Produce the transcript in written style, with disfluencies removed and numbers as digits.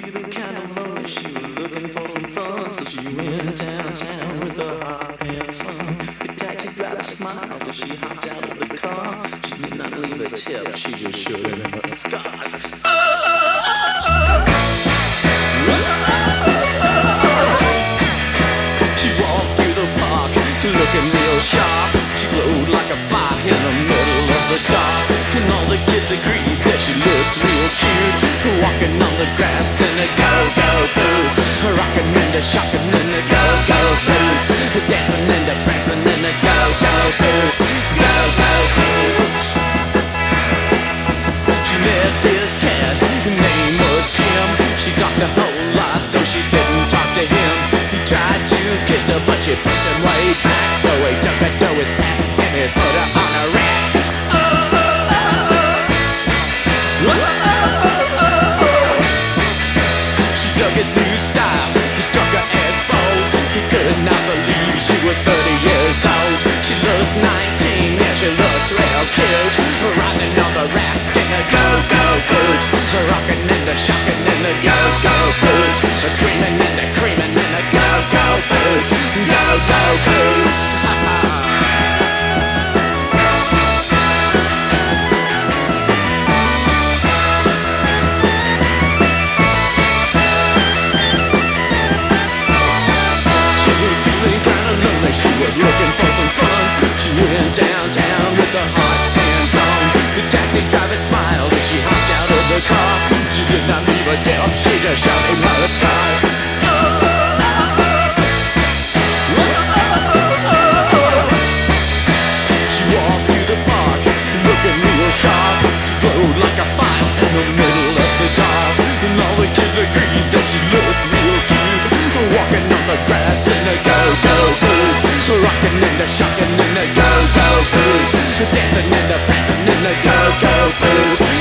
feeling kinda lonely, she was looking for some fun, so she went downtown with her hot pants on. The taxi driver smiled as she hopped out of the car. She did not leave a tip, she just showed him her scars. She walked through the park, looking real sharp. She glowed like a fire in the middle of the dark, and all the kids agreed that she looked real cute, walking on the grass in the go-go boots, rocking and the shocking in the go-go boots, dancing and the prancing in the go-go boots, go-go boots. She met this cat, his name was Jim. She talked a whole lot, though she didn't talk to him. He tried to kiss her, but she pushed him way back, so he took her to his back and he put her on a rack. She dug his new style, he struck her as bold. He could not believe she was 30 years old. She looked 19, yeah, she looked real cute, riding on the rack in the go-go boots, rocking and the shocking in the go-go boots, screaming and the creaming in the go-go boots, go-go boots. She was looking for some fun. She went downtown with her hot pants on. The taxi driver smiled as she hopped out of the car. She did not leave a tip, she just showed him her scars. She walked through the park, looking real sharp. She glowed like a fire in the middle of the dark, and all the kids agreed that she looked real cute, walking on the grass in the go-go boots, rocking and the shocking in the go-go boots, dancing and the prancing in the go-go boots,